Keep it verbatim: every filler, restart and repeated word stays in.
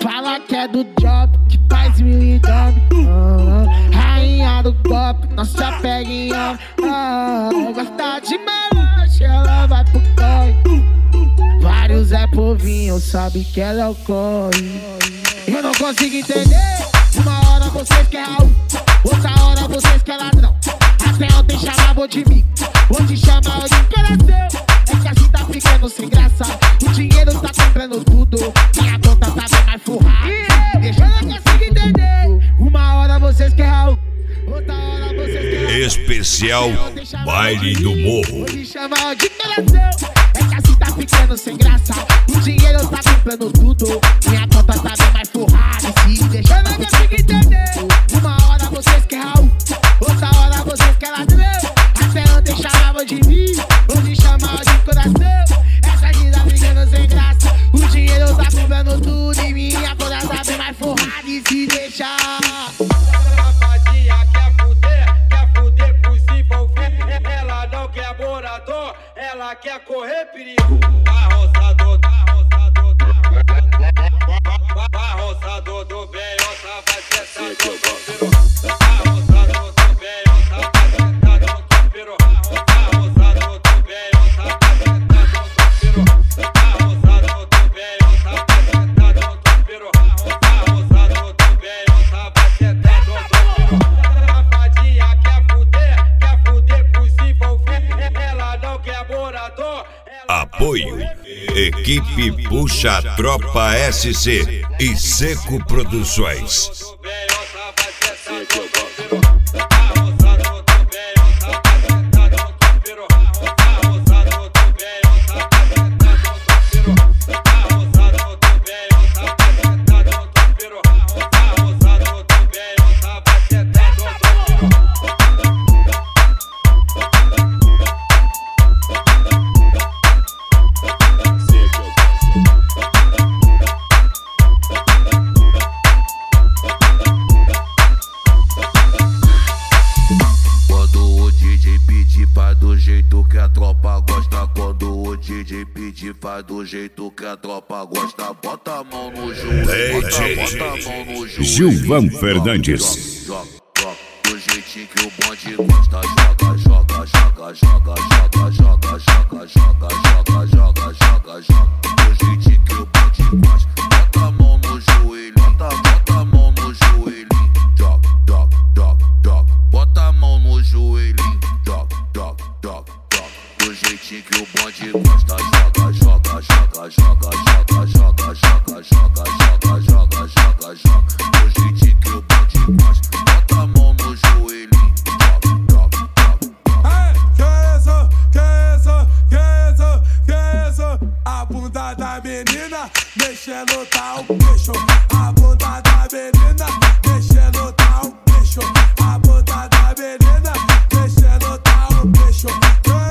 Fala que é do job, que faz mil e dorme. Ah, rainha do golpe, não se apega em homem. Ah, gosta de maroche, ela vai pro corre. Vários é povinho, sabe que ela é o corre. Eu não consigo entender. Uma hora vocês querem Raul, outra hora vocês querem ladrão. Até ontem chamavam de mim, hoje chamam de coração. É que assim tá ficando sem graça, o dinheiro tá comprando tudo. Minha conta tá bem mais forrada. Deixa eu não consigo entender. Uma hora vocês querem Raul, outra hora vocês querem Especial Baile do Morro. hoje chamam de coração. É que assim tá ficando sem graça, o dinheiro tá comprando tudo. Minha conta tá bem mais forrada. Se deixa eu não consigo entender. Uma hora vocês querem Raul, outra hora vocês querem ladrão. Até ontem chamavam de mim, hoje chamam de coração. Essa vida ficando sem graça, o dinheiro tá comprando tudo. E minha conta tá bem mais forrada. E se deixar Safadinha quer fuder, quer fuder por se envolver. Ela não quer morador, ela quer correr perigo. Arroçador, arroçador, arroçador, arroçador do Beiota vai sentar no tropeiro. Arroçador do Beiota vai sentar no tropeiro. Arroçador do Beiota vai sentar no tropeiro. Arroçador do Beiota vai sentar no tropeiro. Arroçador do Beiota vai sentar no tropeiro. Safadinha quer fuder, quer fuder por se envolver. Ela não quer morador. Apoio Equipe Puxa Tropa S C e Seco Produções. Do jeito que a tropa gosta, quando o D J pedir, faz do jeito que a tropa gosta. Bota a mão no joelho, bota, bota a mão no joelho. Gilvan Fernandes. Joga, joga, do jeitinho que o bonde gosta. Joga, joga, joga, joga, joga, joga, joga, joga, joga, joga, joga, joga, do jeitinho que o bonde gosta. Bota a mão no joelho, bota, bota a mão no joelho. Joga, joga, joga, joga, bota a mão no joelho. Joga, joga, joga, joga, do jeitinho que o bonde gosta. Joga, joga, joga, joga, joga, joga, joga, joga, joga, joga, joga, joga, do jeitinho que o bonde gosta. Bota a mão no joelho. Joga, joga, joga. Que isso, que isso, que isso, que isso? A bunda da menina mexendo tá o bicho. A bunda da menina mexendo tá o bicho. A bunda da menina mexendo tá o bicho.